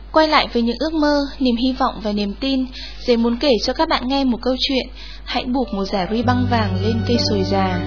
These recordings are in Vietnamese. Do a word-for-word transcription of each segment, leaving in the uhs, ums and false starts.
Quay lại với những ước mơ, niềm hy vọng và niềm tin, Dế muốn kể cho các bạn nghe một câu chuyện. Hãy buộc một dải ruy băng vàng lên cây sồi già.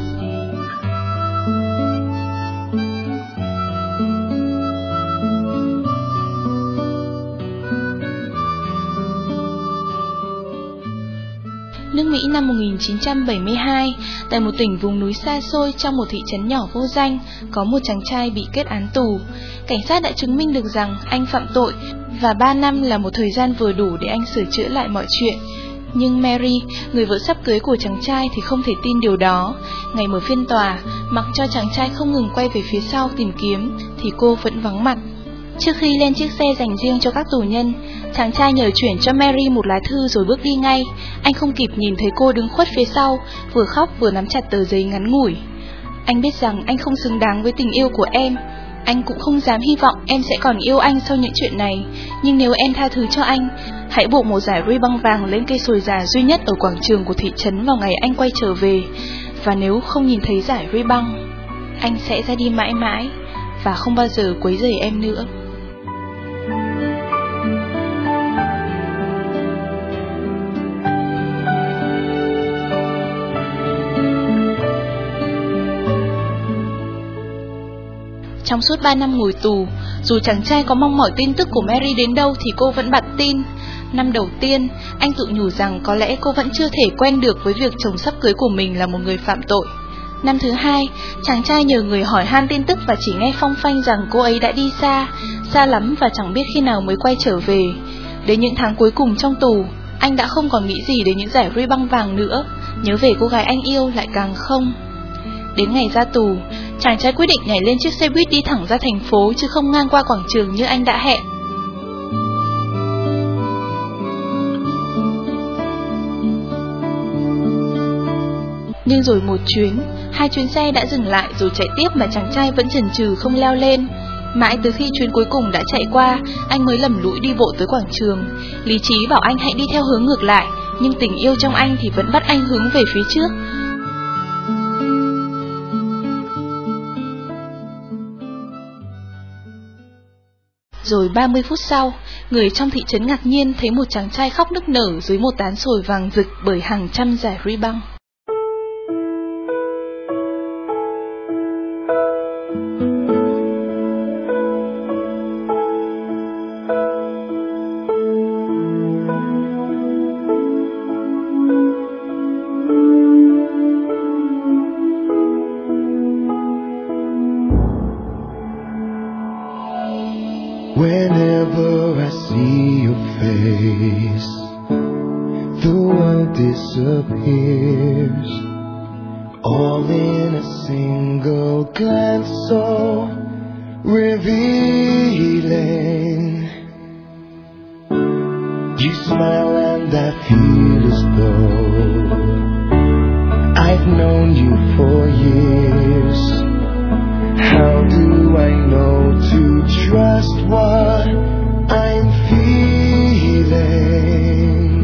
Nước Mỹ năm một nghìn chín trăm bảy mươi hai, tại một tỉnh vùng núi xa xôi trong một thị trấn nhỏ vô danh, có một chàng trai bị kết án tù. Cảnh sát đã chứng minh được rằng anh phạm tội, và ba năm là một thời gian vừa đủ để anh sửa chữa lại mọi chuyện. Nhưng Mary, người vợ sắp cưới của chàng trai thì không thể tin điều đó. Ngày mở phiên tòa, mặc cho chàng trai không ngừng quay về phía sau tìm kiếm, thì cô vẫn vắng mặt. Trước khi lên chiếc xe dành riêng cho các tù nhân, chàng trai nhờ chuyển cho Mary một lá thư rồi bước đi ngay. Anh không kịp nhìn thấy cô đứng khuất phía sau, vừa khóc vừa nắm chặt tờ giấy ngắn ngủi. Anh biết rằng anh không xứng đáng với tình yêu của em. Anh cũng không dám hy vọng em sẽ còn yêu anh sau những chuyện này. Nhưng nếu em tha thứ cho anh, hãy buộc một dải ruy băng vàng lên cây sồi già duy nhất ở quảng trường của thị trấn vào ngày anh quay trở về. Và nếu không nhìn thấy dải ruy băng, anh sẽ ra đi mãi mãi và không bao giờ quấy rầy em nữa. Trong suốt ba năm ngồi tù, dù chàng trai có mong mỏi tin tức của Mary đến đâu thì cô vẫn bặt tin. Năm đầu tiên, anh tự nhủ rằng có lẽ cô vẫn chưa thể quen được với việc chồng sắp cưới của mình là một người phạm tội. Năm thứ hai, chàng trai nhờ người hỏi han tin tức và chỉ nghe phong phanh rằng cô ấy đã đi xa, xa lắm và chẳng biết khi nào mới quay trở về. Đến những tháng cuối cùng trong tù, anh đã không còn nghĩ gì đến những dải ruy băng vàng nữa, nhớ về cô gái anh yêu lại càng không. Đến ngày ra tù, chàng trai quyết định nhảy lên chiếc xe buýt đi thẳng ra thành phố chứ không ngang qua quảng trường như anh đã hẹn. Nhưng rồi một chuyến, hai chuyến xe đã dừng lại rồi chạy tiếp mà chàng trai vẫn chần chừ không leo lên. Mãi từ khi chuyến cuối cùng đã chạy qua, anh mới lầm lũi đi bộ tới quảng trường. Lý trí bảo anh hãy đi theo hướng ngược lại, nhưng tình yêu trong anh thì vẫn bắt anh hướng về phía trước. Rồi ba mươi phút sau, người trong thị trấn ngạc nhiên thấy một chàng trai khóc nức nở dưới một tán sồi vàng rực bởi hàng trăm dải ruy băng. Whenever I see your face, the world disappears, all in a single glance so revealing. You smile and I feel as though I've known you for years. How do I know to trust what I'm feeling?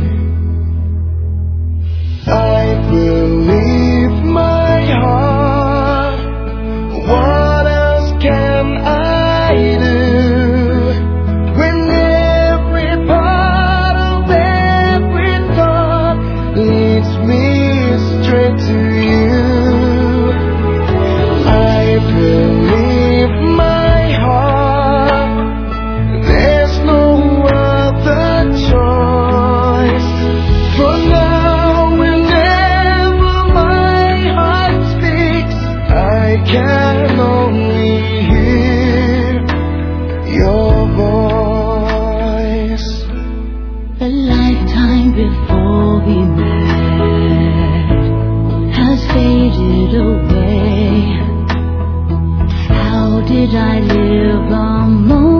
I believe my heart. What else can I do when every part of every thought leads me straight to you? I believe my heart. There's no other choice. For now, whenever my heart speaks, I can only hear your voice. A lifetime before we met has faded away. How did I live a moment